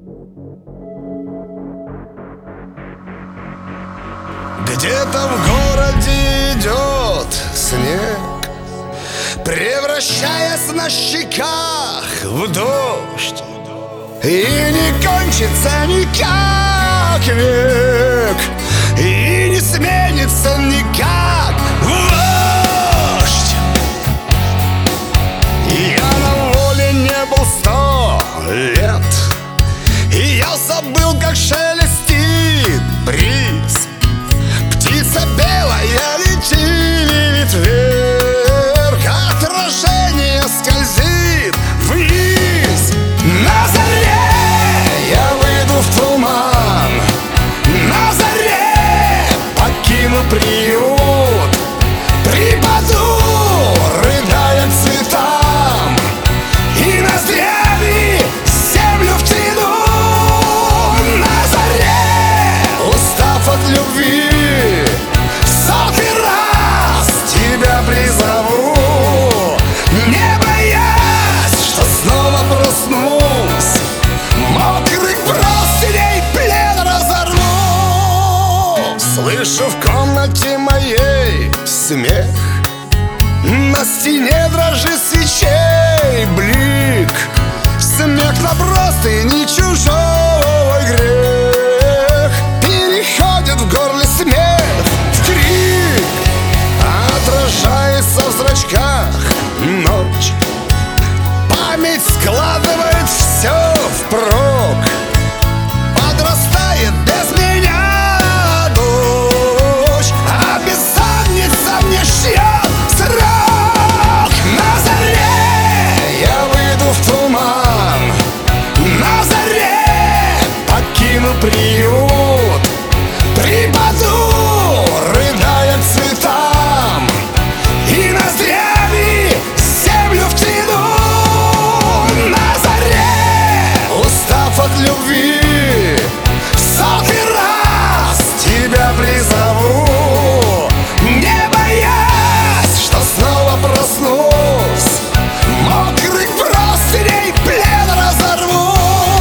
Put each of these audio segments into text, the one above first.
Где-то в городе идет снег, превращаясь на щеках в дождь. И не кончится никак век, и не сменится никак вождь. Я на воле не был 100 лет, и я забыл, как шелестит бриз. Птица белая летит вверх, отражение скользит вниз. На заре я выйду в туман, на заре покину приют, припаду, рыдая к цветам, и ноздрями землю втяну. На заре, устав от любви, в 100-й раз тебя призову, не боясь, что снова проснусь, мокрых простыней плен разорву. Слышу в комнате моей смех, на стене дрожит свечей блик. Смех на простыни чужой грех переходит в горле смех в крик, отражается в зрачках ночь. Память складывает все впрок, подрастает без меня дочь, а бессонница мне шьет срок. На заре я выйду в туман, на заре покину приют, припаду, рыдая к цветам, и ноздрями землю втяну. На заре, устав от любви, в 100-й раз тебя призову, не боясь, что снова проснусь, мокрых простыней плен разорву.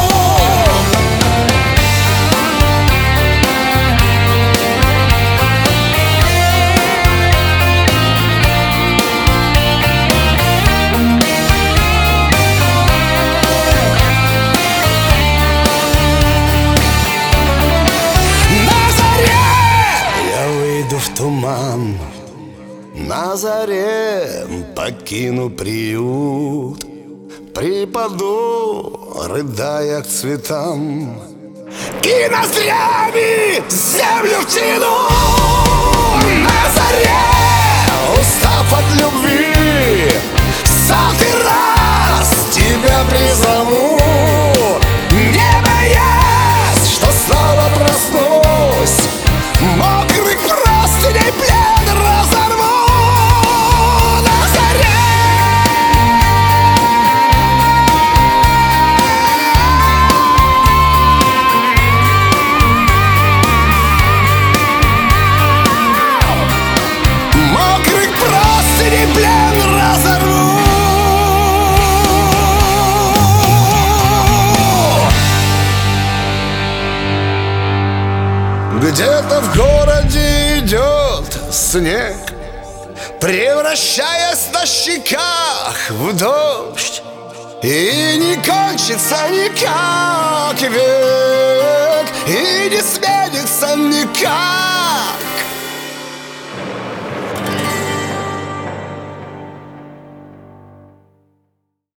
На заре я выйду в туман, на заре покину приют, припаду, рыдая к цветам, и ноздрями землю втяну. На заре, устав от любви, в 100-й раз тебя призову, не боясь, что снова проснусь, мокрых простыней плен разорву. На заре. Мокрых простыней плен разорву. Где-то в городе идет снег, превращаясь на щеках в дождь, и не кончится никак век, и не сменится никак